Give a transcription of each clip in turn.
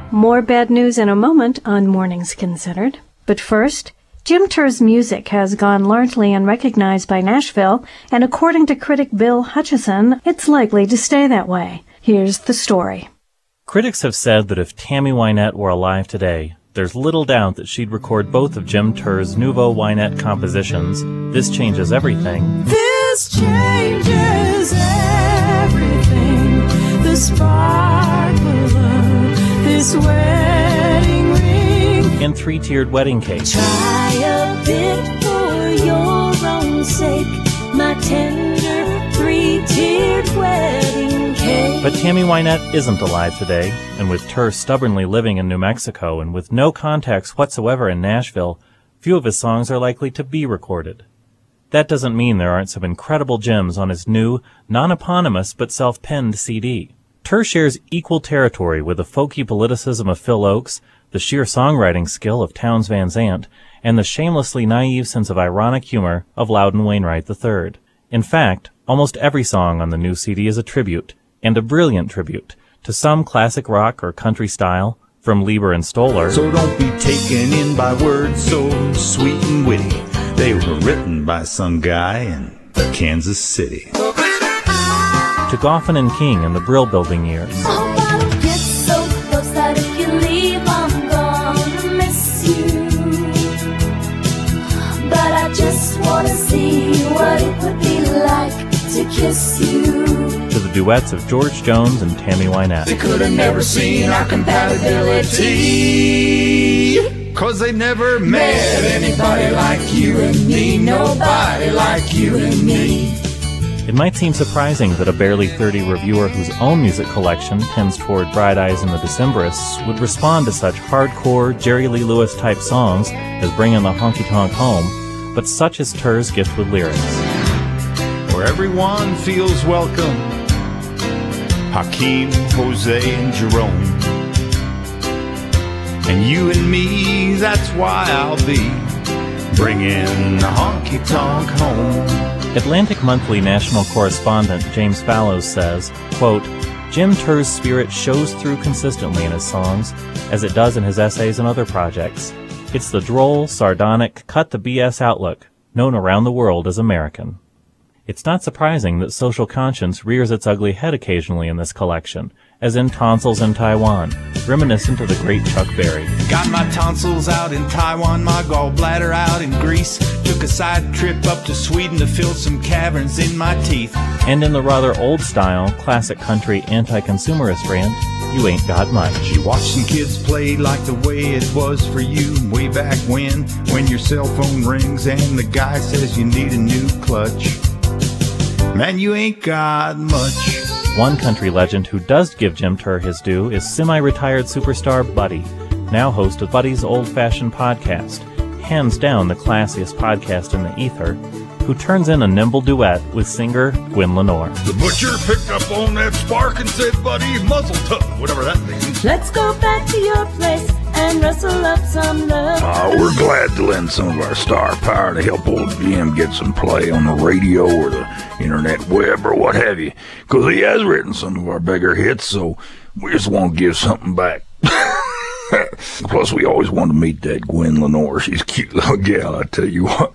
More bad news in a moment on Mornings Considered. But first, Jim Turr's music has gone largely unrecognized by Nashville, and according to critic Bill Hutchison, it's likely to stay that way. Here's the story. Critics have said that if Tammy Wynette were alive today, there's little doubt that she'd record both of Jim Turr's Nouveau Wynette compositions, This Changes Everything, This changes everything, the sparkle of this wedding ring, and Three-Tiered Wedding Cake. Try a bit for your own sake, my tender three-tiered wedding cake. But Tammy Wynette isn't alive today, and with Turr stubbornly living in New Mexico and with no contacts whatsoever in Nashville, few of his songs are likely to be recorded. That doesn't mean there aren't some incredible gems on his new, non-eponymous but self-penned CD. Turr shares equal territory with the folky politicism of Phil Ochs, the sheer songwriting skill of Townes Van Zandt, and the shamelessly naive sense of ironic humor of Loudon Wainwright III. In fact, almost every song on the new CD is a tribute, and a brilliant tribute, to some classic rock or country style, from Lieber and Stoller. So don't be taken in by words so sweet and witty. They were written by some guy in Kansas City. To Goffin and King in the Brill Building years. Oh, I don't get so close that if you leave, I'm gonna miss you. But I just wanna see what it would be like to kiss you. To the duets of George Jones and Tammy Wynette. They could have never seen our compatibility, 'cause they never met anybody like you and me. Nobody like you and me. It might seem surprising that a barely 30 reviewer whose own music collection tends toward Bright Eyes and the Decemberists would respond to such hardcore Jerry Lee Lewis type songs as Bringin' the Honky Tonk Home, but such is Turr's gift with lyrics. Where everyone feels welcome, Hakeem, Jose, and Jerome. And you and me, that's why I'll be bringing the honky tonk home. Atlantic Monthly national correspondent James Fallows says, quote, Jim Turr's spirit shows through consistently in his songs, as it does in his essays and other projects. It's the droll, sardonic, cut the BS outlook, known around the world as American. It's not surprising that social conscience rears its ugly head occasionally in this collection, as in Tonsils in Taiwan, reminiscent of the great Chuck Berry. Got my tonsils out in Taiwan, my gallbladder out in Greece. Took a side trip up to Sweden to fill some caverns in my teeth. And in the rather old-style, classic country anti-consumerist rant, You Ain't Got Much. You watch some kids play like the way it was for you way back when your cell phone rings and the guy says you need a new clutch. Man, you ain't got much. One country legend who does give Jim Turr his due is semi-retired superstar Buddy, now host of Buddy's Old-Fashioned Podcast, hands down the classiest podcast in the ether, who turns in a nimble duet with singer Gwen Lenore. The butcher picked up on that spark and said, buddy, muzzle tough, whatever that means. Let's go back to your place and rustle up some love. We're glad to lend some of our star power to help old Jim get some play on the radio or the internet web or what have you, because he has written some of our bigger hits, so we just want to give something back. Plus, we always want to meet that Gwen Lenore. She's a cute little gal, I tell you what.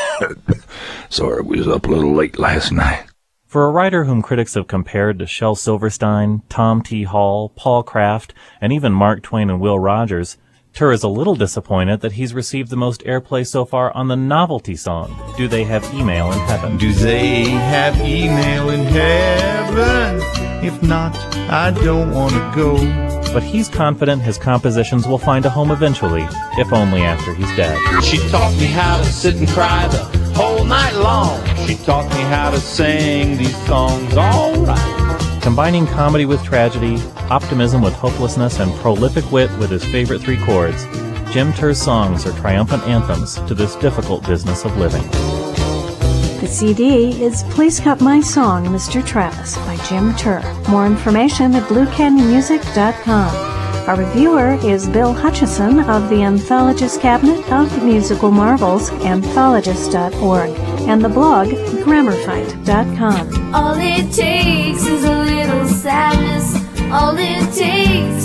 Sorry, we was up a little late last night. For a writer whom critics have compared to Shel Silverstein, Tom T. Hall, Paul Kraft, and even Mark Twain and Will Rogers, Turr is a little disappointed that he's received the most airplay so far on the novelty song, Do They Have Email in Heaven? Do they have email in heaven? If not, I don't want to go. But he's confident his compositions will find a home eventually, if only after he's dead. She taught me how to sit and cry the whole night long. She taught me how to sing these songs all right. Combining comedy with tragedy, optimism with hopelessness, and prolific wit with his favorite three chords, Jim Turr's songs are triumphant anthems to this difficult business of living. The CD is Please Cut My Song, Mr. Travis by Jim Turr. More information at BlueCanyonMusic.com. Our reviewer is Bill Hutchison of the Anthologist Cabinet of Musical Marvels, anthologist.org, and the blog GrammarFight.com. All it takes is a little sadness. All it takes